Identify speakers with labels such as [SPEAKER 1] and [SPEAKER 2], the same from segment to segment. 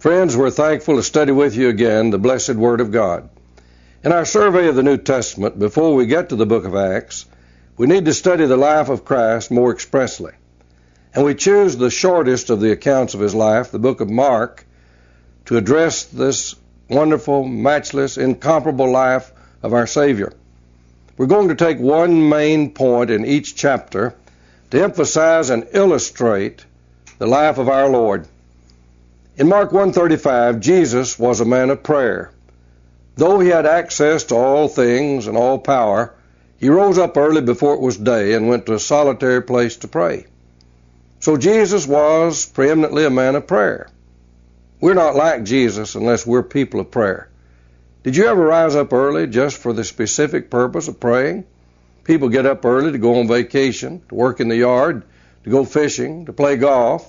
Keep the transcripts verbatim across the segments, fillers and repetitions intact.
[SPEAKER 1] Friends, we're thankful to study with you again the blessed Word of God. In our survey of the New Testament, before we get to the book of Acts, we need to study the life of Christ more expressly. And we choose the shortest of the accounts of his life, the book of Mark, to address this wonderful, matchless, incomparable life of our Savior. We're going to take one main point in each chapter to emphasize and illustrate the life of our Lord. In Mark one thirty-five, Jesus was a man of prayer. Though he had access to all things and all power, he rose up early before it was day and went to a solitary place to pray. So Jesus was preeminently a man of prayer. We're not like Jesus unless we're people of prayer. Did you ever rise up early just for the specific purpose of praying? People get up early to go on vacation, to work in the yard, to go fishing, to play golf.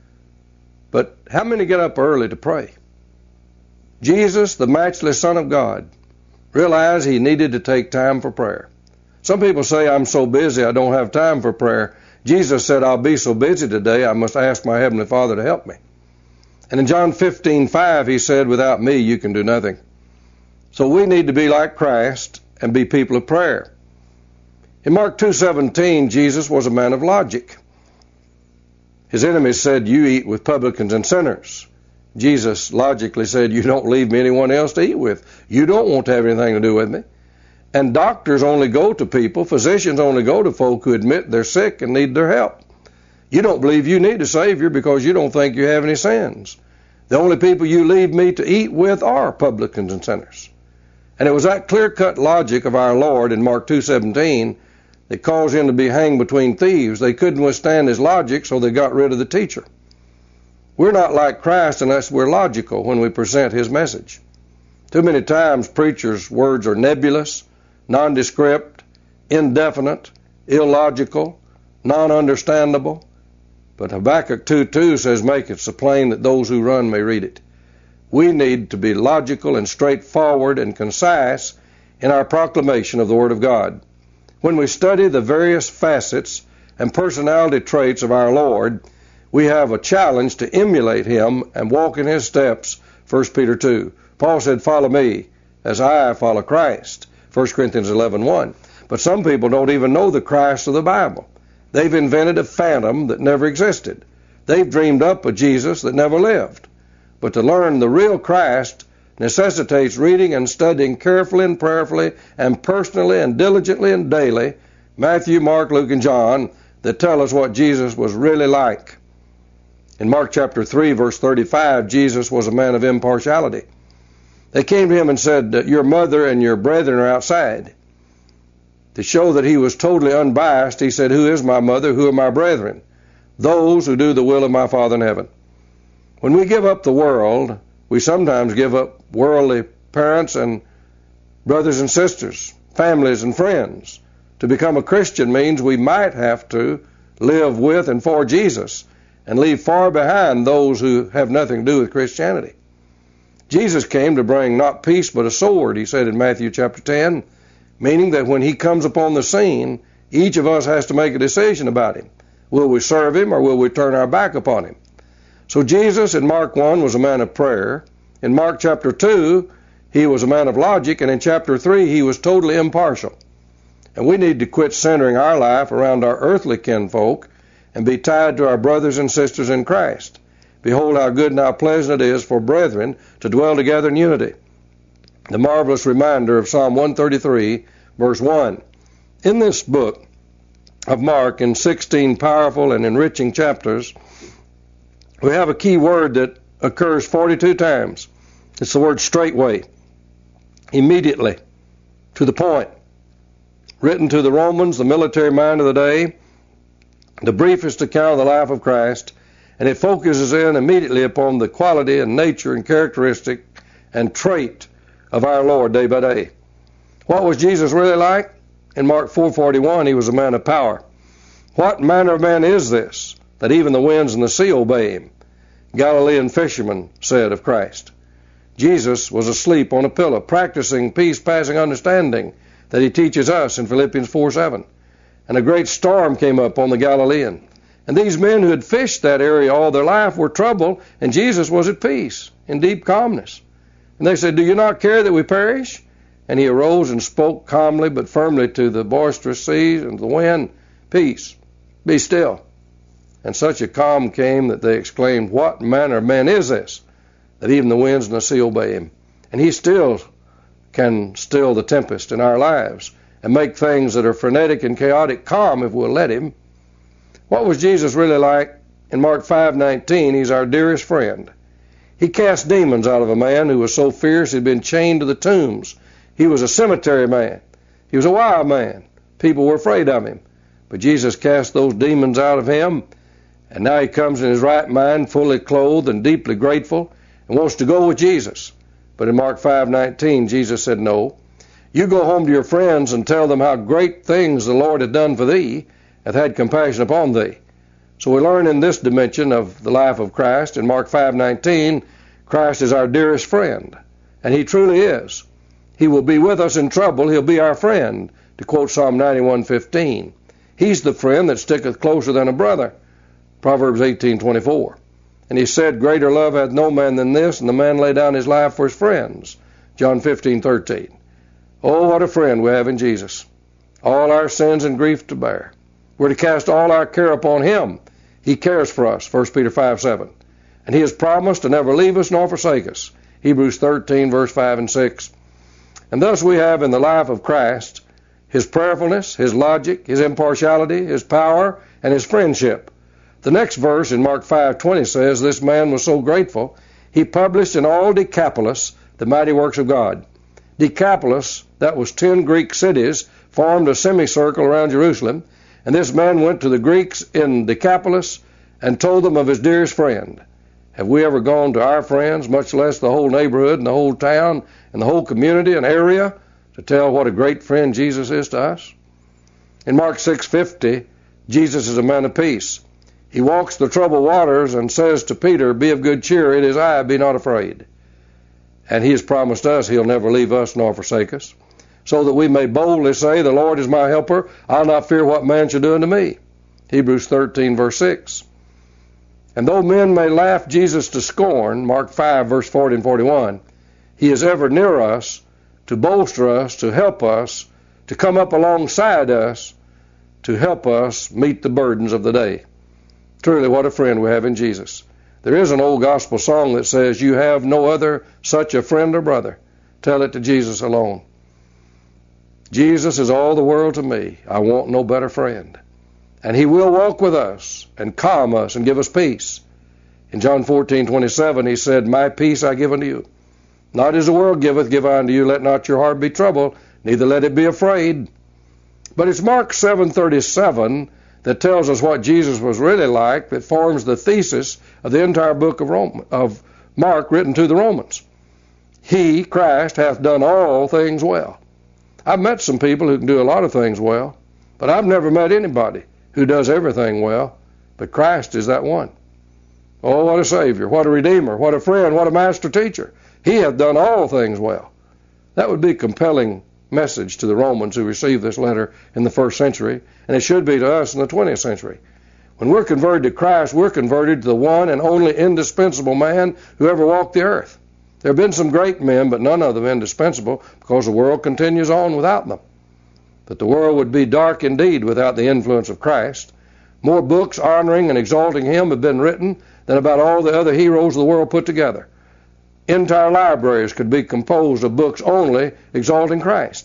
[SPEAKER 1] But how many get up early to pray? Jesus, the matchless Son of God, realized he needed to take time for prayer. Some people say, I'm so busy I don't have time for prayer. Jesus said, I'll be so busy today I must ask my Heavenly Father to help me. And in John fifteen five, he said, without me you can do nothing. So we need to be like Christ and be people of prayer. In Mark two seventeen, Jesus was a man of logic. His enemies said, you eat with publicans and sinners. Jesus logically said, you don't leave me anyone else to eat with. You don't want to have anything to do with me. And doctors only go to people, physicians only go to folk who admit they're sick and need their help. You don't believe you need a Savior because you don't think you have any sins. The only people you leave me to eat with are publicans and sinners. And it was that clear-cut logic of our Lord in Mark two seventeen that caused him to be hanged between thieves. They couldn't withstand his logic, so they got rid of the teacher. We're not like Christ unless we're logical when we present his message. Too many times preachers' words are nebulous, nondescript, indefinite, illogical, non-understandable. But Habakkuk two two says, make it so plain that those who run may read it. We need to be logical and straightforward and concise in our proclamation of the Word of God. When we study the various facets and personality traits of our Lord, we have a challenge to emulate him and walk in his steps, First Peter two. Paul said, follow me as I follow Christ, First Corinthians eleven one. But some people don't even know the Christ of the Bible. They've invented a phantom that never existed. They've dreamed up a Jesus that never lived. But to learn the real Christ necessitates reading and studying carefully and prayerfully and personally and diligently and daily Matthew, Mark, Luke, and John that tell us what Jesus was really like. In Mark chapter three, verse thirty-five, Jesus was a man of impartiality. They came to him and said, your mother and your brethren are outside. To show that he was totally unbiased, he said, who is my mother, who are my brethren? Those who do the will of my Father in heaven. When we give up the world, we sometimes give up worldly parents and brothers and sisters, families and friends. To become a Christian means we might have to live with and for Jesus and leave far behind those who have nothing to do with Christianity. Jesus came to bring not peace but a sword, he said in Matthew chapter ten, meaning that when he comes upon the scene, each of us has to make a decision about him. Will we serve him or will we turn our back upon him? So Jesus in Mark one was a man of prayer. In Mark chapter two, he was a man of logic. And in chapter three, he was totally impartial. And we need to quit centering our life around our earthly kinfolk and be tied to our brothers and sisters in Christ. Behold how good and how pleasant it is for brethren to dwell together in unity. The marvelous reminder of Psalm one thirty-three, verse one. In this book of Mark, in sixteen powerful and enriching chapters, we have a key word that occurs forty-two times. It's the word straightway, immediately, to the point. Written to the Romans, the military mind of the day, the briefest account of the life of Christ, and it focuses in immediately upon the quality and nature and characteristic and trait of our Lord day by day. What was Jesus really like? In Mark four forty-one, he was a man of power. What manner of man is this, that even the winds and the sea obey him? Galilean fishermen said of Christ. Jesus was asleep on a pillow, practicing peace-passing understanding that he teaches us in Philippians four seven. And a great storm came up on the Galilean. And these men who had fished that area all their life were troubled, and Jesus was at peace, in deep calmness. And they said, "Do you not care that we perish?" And he arose and spoke calmly but firmly to the boisterous seas and the wind, "Peace, be still." And such a calm came that they exclaimed, "What manner of man is this, that even the winds and the sea obey him?" And he still can still the tempest in our lives and make things that are frenetic and chaotic calm if we'll let him. What was Jesus really like? In Mark five nineteen, he's our dearest friend. He cast demons out of a man who was so fierce he'd been chained to the tombs. He was a cemetery man. He was a wild man. People were afraid of him. But Jesus cast those demons out of him, and now he comes in his right mind, fully clothed and deeply grateful, and wants to go with Jesus. But in Mark five nineteen, Jesus said, "No. You go home to your friends and tell them how great things the Lord hath done for thee, hath had compassion upon thee." So we learn in this dimension of the life of Christ, in Mark five nineteen, Christ is our dearest friend, and he truly is. He will be with us in trouble. He'll be our friend, to quote Psalm ninety-one fifteen. He's the friend that sticketh closer than a brother, Proverbs eighteen twenty-four. And he said, "Greater love hath no man than this, and the man lay down his life for his friends," John fifteen thirteen. Oh, what a friend we have in Jesus. All our sins and grief to bear. We're to cast all our care upon him. He cares for us, First Peter five seven. And he has promised to never leave us nor forsake us, Hebrews thirteen, verse five and six. And thus we have in the life of Christ his prayerfulness, his logic, his impartiality, his power, and his friendship. The next verse in Mark five twenty says, "This man was so grateful, he published in all Decapolis the mighty works of God." Decapolis, that was ten Greek cities, formed a semicircle around Jerusalem, and this man went to the Greeks in Decapolis and told them of his dearest friend. Have we ever gone to our friends, much less the whole neighborhood and the whole town and the whole community and area, to tell what a great friend Jesus is to us? In Mark six fifty, Jesus is a man of peace. He walks the troubled waters and says to Peter, "Be of good cheer, it is I, be not afraid." And he has promised us he'll never leave us nor forsake us, so that we may boldly say, "The Lord is my helper, I'll not fear what man shall do unto me." Hebrews thirteen, verse six. And though men may laugh Jesus to scorn, Mark five, verse forty and forty-one, he is ever near us to bolster us, to help us, to come up alongside us, to help us meet the burdens of the day. Truly, what a friend we have in Jesus. There is an old gospel song that says, "You have no other such a friend or brother. Tell it to Jesus alone." Jesus is all the world to me. I want no better friend. And he will walk with us and calm us and give us peace. In John fourteen twenty-seven, he said, "My peace I give unto you. Not as the world giveth, give I unto you. Let not your heart be troubled, neither let it be afraid." But it's Mark seven thirty-seven that tells us what Jesus was really like, that forms the thesis of the entire book of, Rome, of Mark written to the Romans. He, Christ, hath done all things well. I've met some people who can do a lot of things well, but I've never met anybody who does everything well, but Christ is that one. Oh, what a Savior, what a Redeemer, what a friend, what a master teacher. He hath done all things well. That would be a compelling message to the Romans who received this letter in the first century, and it should be to us in the twentieth century. When we're converted to Christ, we're converted to the one and only indispensable man who ever walked the earth. There have been some great men, but none of them indispensable, because the world continues on without them. But the world would be dark indeed without the influence of Christ. More books honoring and exalting him have been written than about all the other heroes of the world put together. Entire libraries could be composed of books only exalting Christ.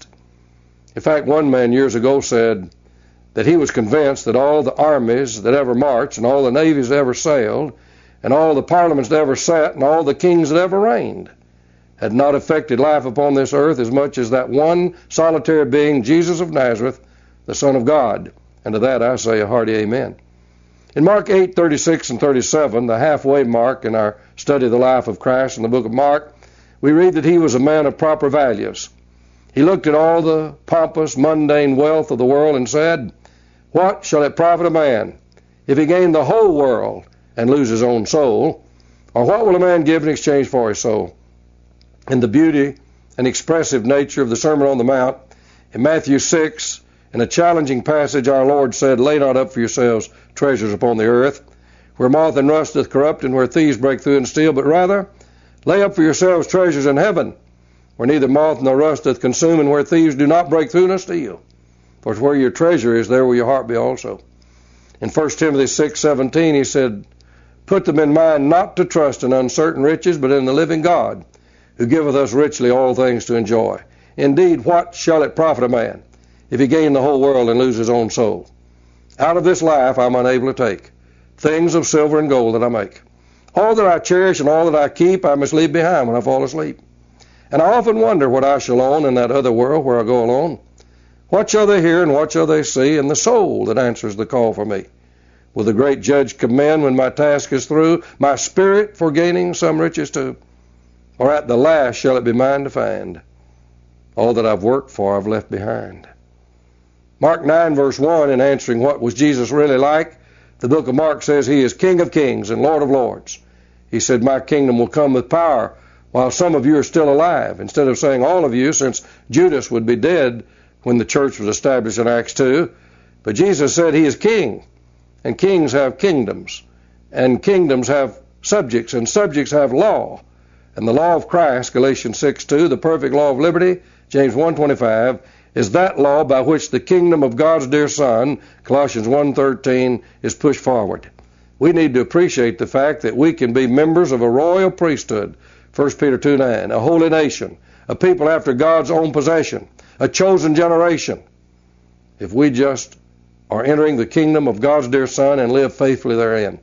[SPEAKER 1] In fact, one man years ago said that he was convinced that all the armies that ever marched and all the navies that ever sailed and all the parliaments that ever sat and all the kings that ever reigned had not affected life upon this earth as much as that one solitary being, Jesus of Nazareth, the Son of God. And to that I say a hearty amen. In Mark eight thirty-six and thirty-seven, the halfway mark in our study of the life of Christ in the book of Mark, we read that he was a man of proper values. He looked at all the pompous, mundane wealth of the world and said, "What shall it profit a man if he gain the whole world and lose his own soul? Or what will a man give in exchange for his soul?" In the beauty and expressive nature of the Sermon on the Mount, in Matthew six In a challenging passage, our Lord said, "Lay not up for yourselves treasures upon the earth, where moth and rust doth corrupt, and where thieves break through and steal, but rather lay up for yourselves treasures in heaven, where neither moth nor rust doth consume, and where thieves do not break through nor steal. For where your treasure is, there will your heart be also." In First Timothy six seventeen, he said, "Put them in mind not to trust in uncertain riches, but in the living God, who giveth us richly all things to enjoy. Indeed, what shall it profit a man, if he gain the whole world and lose his own soul? Out of this life I'm unable to take things of silver and gold that I make. All that I cherish and all that I keep I must leave behind when I fall asleep. And I often wonder what I shall own in that other world where I go alone. What shall they hear and what shall they see in the soul that answers the call for me? Will the great judge commend when my task is through my spirit for gaining some riches too? Or at the last shall it be mine to find all that I've worked for I've left behind?" Mark nine verse one, in answering what was Jesus really like, the book of Mark says he is King of kings and Lord of lords. He said, "My kingdom will come with power while some of you are still alive," instead of saying all of you, since Judas would be dead when the church was established in Acts two. But Jesus said he is king, and kings have kingdoms, and kingdoms have subjects, and subjects have law. And the law of Christ, Galatians six two, the perfect law of liberty, James one twenty-five, is that law by which the kingdom of God's dear Son, Colossians one thirteen, is pushed forward. We need to appreciate the fact that we can be members of a royal priesthood, First Peter two nine, a holy nation, a people after God's own possession, a chosen generation, if we just are entering the kingdom of God's dear Son and live faithfully therein.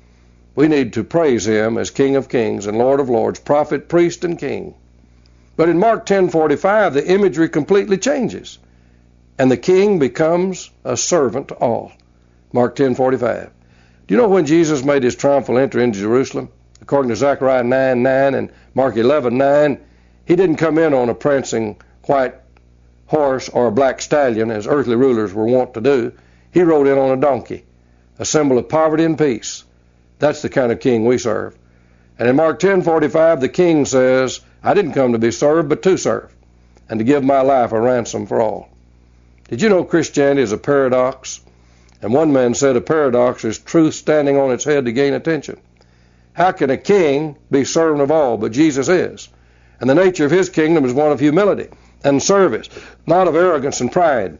[SPEAKER 1] We need to praise him as King of kings and Lord of lords, prophet, priest, and king. But in Mark ten forty-five, the imagery completely changes, and the king becomes a servant to all. Mark ten forty-five. Do you know when Jesus made his triumphal entry into Jerusalem? According to Zechariah nine nine and Mark eleven nine, he didn't come in on a prancing white horse or a black stallion, as earthly rulers were wont to do. He rode in on a donkey, a symbol of poverty and peace. That's the kind of king we serve. And in Mark ten forty-five, the king says, "I didn't come to be served, but to serve, and to give my life a ransom for all." Did you know Christianity is a paradox? And one man said a paradox is truth standing on its head to gain attention. How can a king be servant of all, but Jesus is? And the nature of his kingdom is one of humility and service, not of arrogance and pride.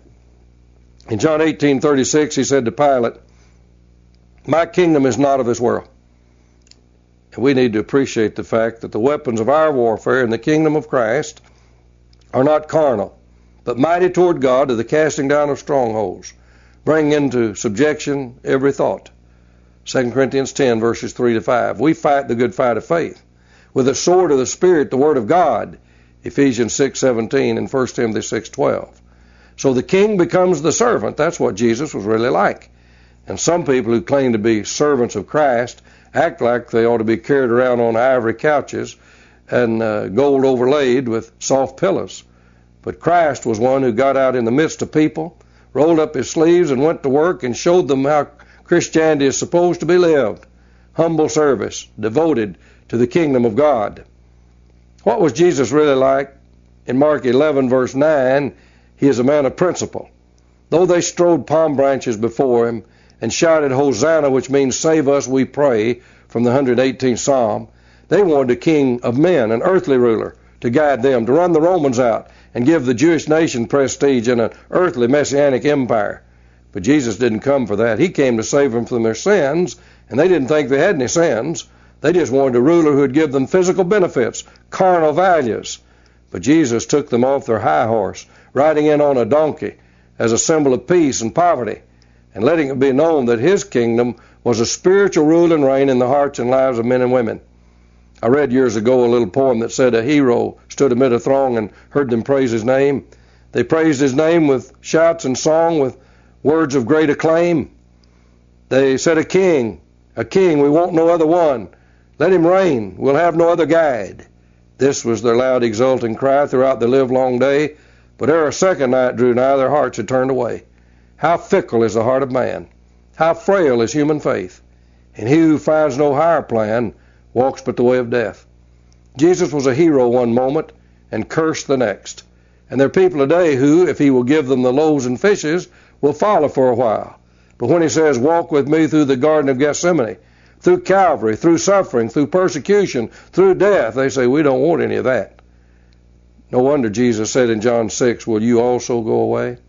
[SPEAKER 1] In John eighteen thirty-six, he said to Pilate, "My kingdom is not of this world." And we need to appreciate the fact that the weapons of our warfare in the kingdom of Christ are not carnal, but mighty toward God to the casting down of strongholds, bringing into subjection every thought. Second Corinthians ten, verses three to five. We fight the good fight of faith with the sword of the Spirit, the Word of God, Ephesians six seventeen and First Timothy six twelve. So the king becomes the servant. That's what Jesus was really like. And some people who claim to be servants of Christ act like they ought to be carried around on ivory couches and uh, gold overlaid with soft pillows. But Christ was one who got out in the midst of people, rolled up his sleeves and went to work and showed them how Christianity is supposed to be lived. Humble service, devoted to the kingdom of God. What was Jesus really like? In Mark eleven, verse nine, he is a man of principle. Though they strode palm branches before him and shouted, "Hosanna," which means "save us, we pray," from the one hundred eighteenth Psalm, they wanted a king of men, an earthly ruler, to guide them, to run the Romans out and give the Jewish nation prestige in an earthly messianic empire. But Jesus didn't come for that. He came to save them from their sins, and they didn't think they had any sins. They just wanted a ruler who would give them physical benefits, carnal values. But Jesus took them off their high horse, riding in on a donkey as a symbol of peace and poverty, and letting it be known that his kingdom was a spiritual rule and reign in the hearts and lives of men and women. I read years ago a little poem that said a hero stood amid a throng and heard them praise his name. They praised his name with shouts and song, with words of great acclaim. They said, "A king, a king, we want no other one. Let him reign, we'll have no other guide." This was their loud exulting cry throughout the livelong day. But ere a second night drew nigh, their hearts had turned away. How fickle is the heart of man! How frail is human faith! And he who finds no higher plan walks but the way of death. Jesus was a hero one moment and cursed the next. And there are people today who, if he will give them the loaves and fishes, will follow for a while. But when he says, walk with me through the Garden of Gethsemane, through Calvary, through suffering, through persecution, through death, they say, we don't want any of that. No wonder Jesus said in John six, will you also go away?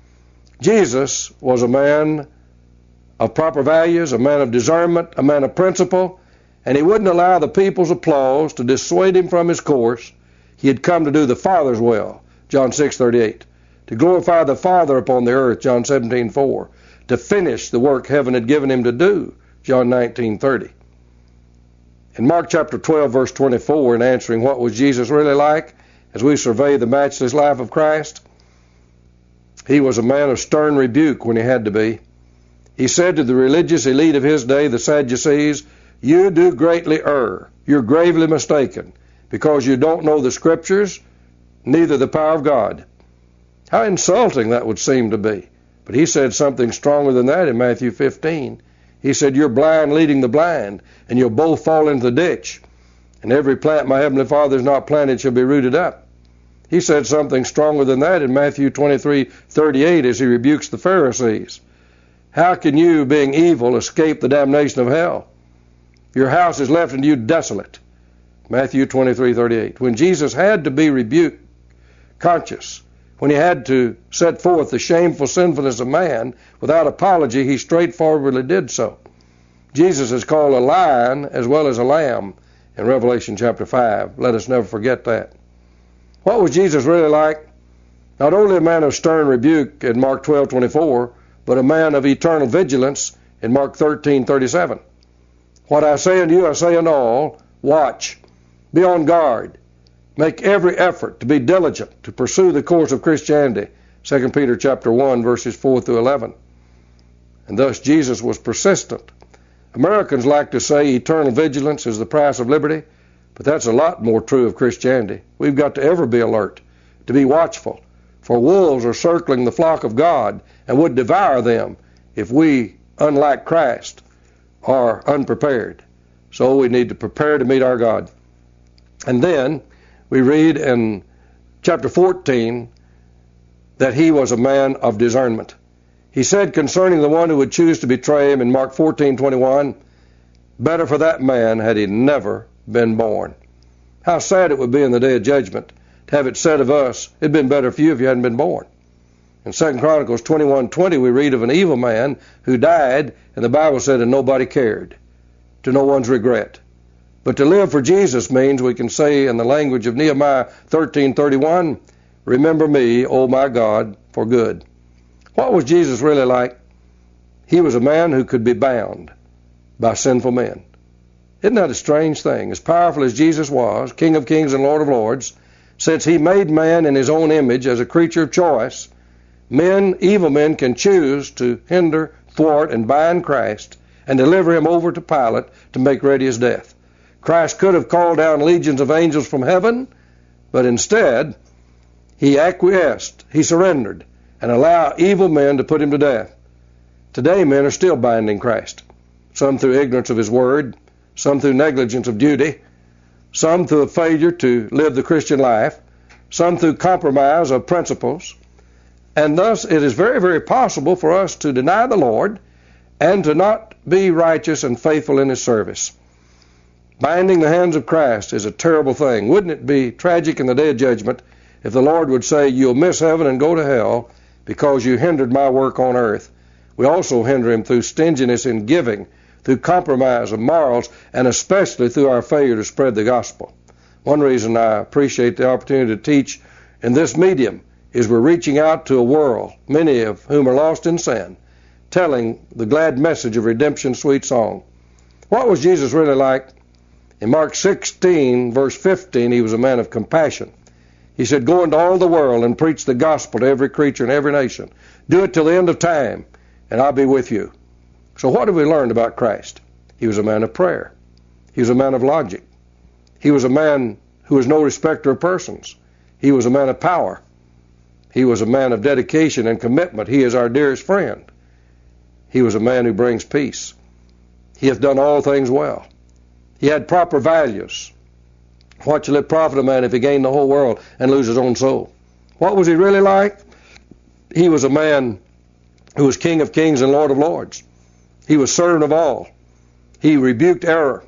[SPEAKER 1] Jesus was a man of proper values, a man of discernment, a man of principle, and he wouldn't allow the people's applause to dissuade him from his course. He had come to do the Father's will, John six thirty-eight, to glorify the Father upon the earth, John seventeen four, to finish the work heaven had given him to do, John nineteen thirty. In Mark chapter twelve, verse twenty-four, in answering what was Jesus really like, as we survey the matchless life of Christ, he was a man of stern rebuke when he had to be. He said to the religious elite of his day, the Sadducees, you do greatly err. You're gravely mistaken, because you don't know the Scriptures, neither the power of God. How insulting that would seem to be. But he said something stronger than that in Matthew fifteen. He said, you're blind leading the blind, and you'll both fall into the ditch. And every plant my heavenly Father has not planted shall be rooted up. He said something stronger than that in Matthew twenty-three thirty-eight as he rebukes the Pharisees. How can you, being evil, escape the damnation of hell? Your house is left unto you desolate. Matthew twenty-three thirty-eight. When Jesus had to be rebuked, conscious, when he had to set forth the shameful sinfulness of man without apology, he straightforwardly did so. Jesus is called a lion as well as a lamb in Revelation chapter five. Let us never forget that. What was Jesus really like? Not only a man of stern rebuke in Mark twelve twenty-four, but a man of eternal vigilance in Mark thirteen thirty-seven. What I say unto you, I say unto all, watch, be on guard, make every effort to be diligent to pursue the course of Christianity, Second Peter chapter one, verses four through eleven. And thus Jesus was persistent. Americans like to say eternal vigilance is the price of liberty, but that's a lot more true of Christianity. We've got to ever be alert, to be watchful, for wolves are circling the flock of God and would devour them if we, unlike Christ, are unprepared. So we need to prepare to meet our God. And then we read in chapter fourteen that he was a man of discernment. He said concerning the one who would choose to betray him in Mark fourteen twenty-one, better for that man had he never been born. How sad it would be in the day of judgment to have it said of us, it'd been better for you if you hadn't been born. In Second Chronicles twenty-one twenty, we read of an evil man who died, and the Bible said, and nobody cared, to no one's regret. But to live for Jesus means we can say in the language of Nehemiah thirteen thirty-one, remember me, O my God, for good. What was Jesus really like? He was a man who could be bound by sinful men. Isn't that a strange thing? As powerful as Jesus was, King of kings and Lord of lords, since he made man in his own image as a creature of choice, men, evil men, can choose to hinder, thwart, and bind Christ and deliver him over to Pilate to make ready his death. Christ could have called down legions of angels from heaven, but instead he acquiesced, he surrendered, and allowed evil men to put him to death. Today men are still binding Christ, some through ignorance of his word, some through negligence of duty, some through a failure to live the Christian life, some through compromise of principles. And thus it is very, very possible for us to deny the Lord and to not be righteous and faithful in his service. Binding the hands of Christ is a terrible thing. Wouldn't it be tragic in the day of judgment if the Lord would say, you'll miss heaven and go to hell because you hindered my work on earth? We also hinder him through stinginess in giving, through compromise of morals, and especially through our failure to spread the gospel. One reason I appreciate the opportunity to teach in this medium is we're reaching out to a world, many of whom are lost in sin, telling the glad message of redemption's sweet song. What was Jesus really like? In Mark sixteen, verse fifteen, he was a man of compassion. He said, go into all the world and preach the gospel to every creature in every nation. Do it till the end of time, and I'll be with you. So what have we learned about Christ? He was a man of prayer. He was a man of logic. He was a man who was no respecter of persons. He was a man of power. He was a man of dedication and commitment. He is our dearest friend. He was a man who brings peace. He hath done all things well. He had proper values. What shall it profit a man if he gain the whole world and lose his own soul? What was he really like? He was a man who was King of Kings and Lord of Lords. He was servant of all. He rebuked error.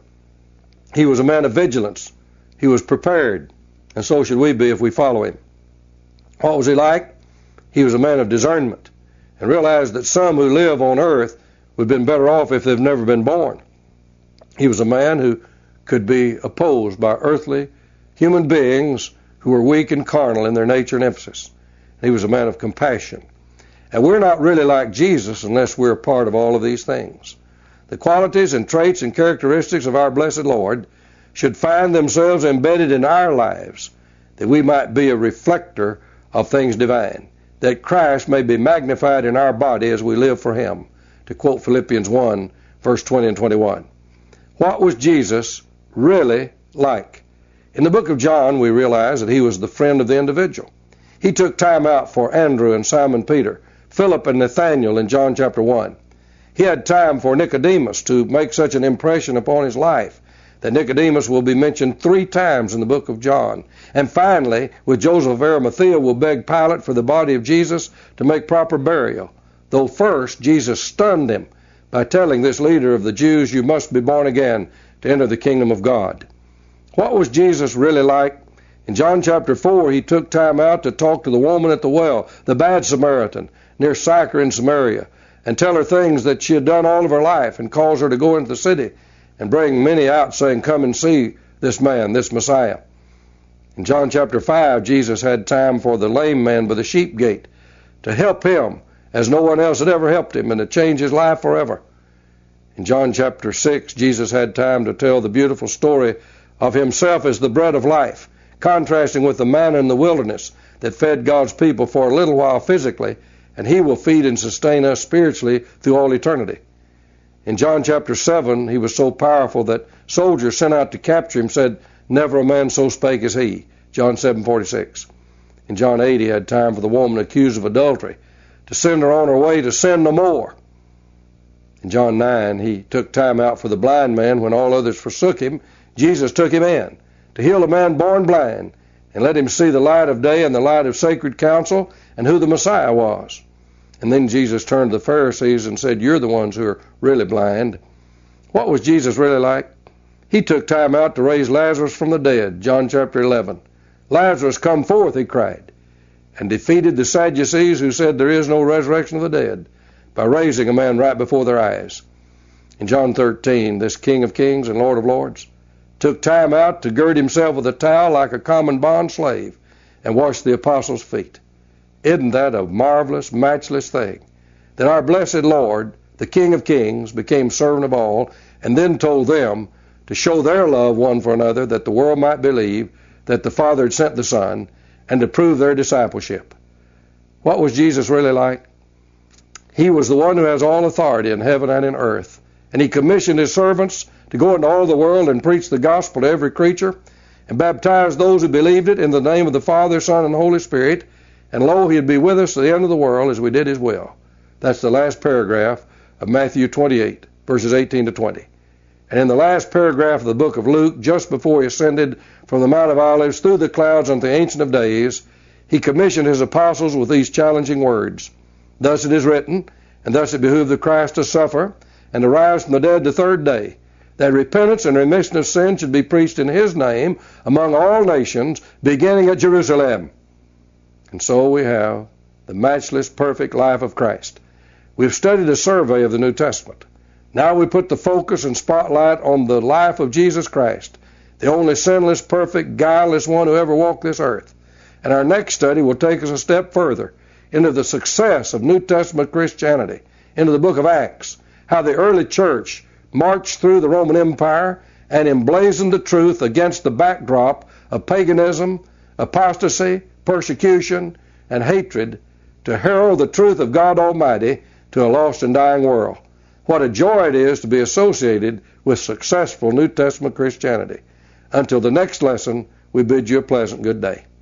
[SPEAKER 1] He was a man of vigilance. He was prepared. And so should we be if we follow him. What was he like? He was a man of discernment and realized that some who live on earth would have been better off if they've never been born. He was a man who could be opposed by earthly human beings who were weak and carnal in their nature and emphasis. He was a man of compassion. And we're not really like Jesus unless we're a part of all of these things. The qualities and traits and characteristics of our blessed Lord should find themselves embedded in our lives, that we might be a reflector of things divine, that Christ may be magnified in our body as we live for him, to quote Philippians one, verse twenty and twenty-one. What was Jesus really like? In the book of John, we realize that he was the friend of the individual. He took time out for Andrew and Simon Peter, Philip and Nathanael in John chapter one. He had time for Nicodemus to make such an impression upon his life that Nicodemus will be mentioned three times in the book of John. And finally, with Joseph of Arimathea, will beg Pilate for the body of Jesus to make proper burial. Though first, Jesus stunned him by telling this leader of the Jews, you must be born again to enter the kingdom of God. What was Jesus really like? In John chapter four, he took time out to talk to the woman at the well, the bad Samaritan, near Sychar in Samaria, and tell her things that she had done all of her life, and cause her to go into the city and bring many out, saying, come and see this man, this Messiah. In John chapter five, Jesus had time for the lame man by the sheep gate to help him as no one else had ever helped him, and to change his life forever. In John chapter six, Jesus had time to tell the beautiful story of himself as the bread of life, contrasting with the manna in the wilderness that fed God's people for a little while physically, and he will feed and sustain us spiritually through all eternity. In John chapter seven, he was so powerful that soldiers sent out to capture him said, never a man so spake as he. John seven forty-six. In John eight, he had time for the woman accused of adultery to send her on her way to sin no more. In John nine, he took time out for the blind man when all others forsook him. Jesus took him in to heal a man born blind and let him see the light of day and the light of sacred counsel and who the Messiah was. And then Jesus turned to the Pharisees and said, you're the ones who are really blind. What was Jesus really like? He took time out to raise Lazarus from the dead, John chapter eleven. Lazarus, come forth, he cried, and defeated the Sadducees who said there is no resurrection of the dead by raising a man right before their eyes. In John thirteen, this King of Kings and Lord of Lords took time out to gird himself with a towel like a common bond slave and wash the apostles' feet. Isn't that a marvelous, matchless thing? That our blessed Lord, the King of Kings, became servant of all, and then told them to show their love one for another, that the world might believe that the Father had sent the Son, and to prove their discipleship. What was Jesus really like? He was the one who has all authority in heaven and in earth, and he commissioned his servants to go into all the world and preach the gospel to every creature, and baptize those who believed it in the name of the Father, Son, and Holy Spirit. And lo, he'd be with us to the end of the world as we did his will. That's the last paragraph of Matthew twenty-eight, verses eighteen to twenty. And in the last paragraph of the book of Luke, just before he ascended from the Mount of Olives through the clouds unto the Ancient of Days, he commissioned his apostles with these challenging words. Thus it is written, and thus it behooved the Christ to suffer, and to rise from the dead the third day, that repentance and remission of sin should be preached in his name among all nations, beginning at Jerusalem. And so we have the matchless, perfect life of Christ. We've studied a survey of the New Testament. Now we put the focus and spotlight on the life of Jesus Christ, the only sinless, perfect, guileless one who ever walked this earth. And our next study will take us a step further into the success of New Testament Christianity, into the book of Acts, how the early church marched through the Roman Empire and emblazoned the truth against the backdrop of paganism, apostasy, persecution, and hatred to herald the truth of God Almighty to a lost and dying world. What a joy it is to be associated with successful New Testament Christianity. Until the next lesson, we bid you a pleasant good day.